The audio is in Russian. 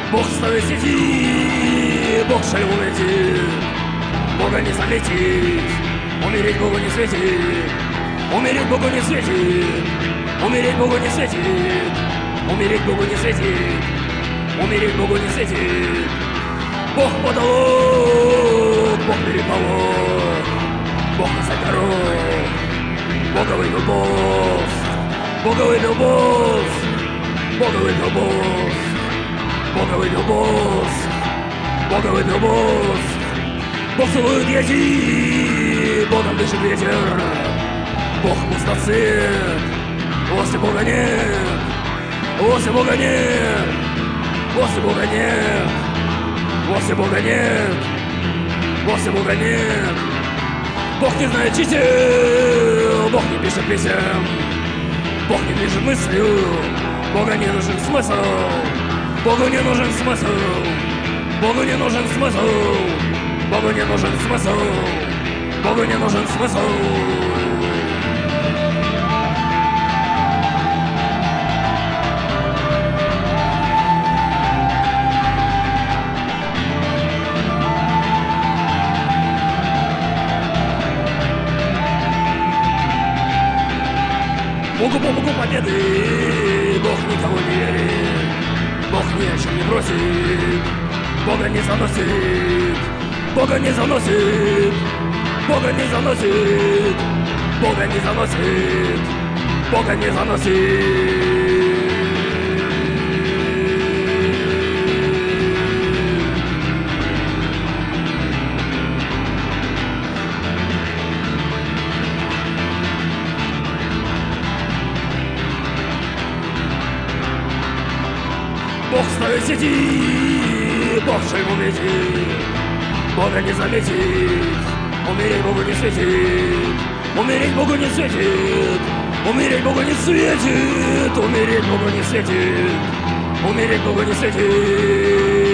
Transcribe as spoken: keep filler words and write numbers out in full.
Бог ставит сети, Бог шальву летит, Бога не заметить, умереть Богу не светит, умереть Богу не светит, умереть Богу не светит, умереть Богу не светит, умереть Богу не светит. Бог потолок, Бог переполох, Бог на дорог, Бога выбил босс, Бога выбил босс, Бога выбил босс, Бога выбил босс, Бога выбил босс. Бог целует яти, Богом дышит ветер, Бог пустоцвет, власти Бога нет, власти Бога нет, власти Бога нет, власти Бога нет, власти Бога нет. Бог не знает чисел, Бог не пишет писем, Бог не движет мыслью, Бога не нужен смысл, Богу не нужен смысл, Богу не нужен смысл, Богу не нужен смысл, Богу не нужен смысл. Богу по Богу победы, Бог никого не верит, Бог ни о чем не просит, Бога не заносит, Бога не заносит, Бога не заносит, Бога не заносит, Бога не заносит. Бог ставит сети, Бог шальву летит, Бога не заметить, умереть Богу не светит, умереть Богу не светит, умереть Богу не светит, умереть Богу не светит, умереть Богу не светит.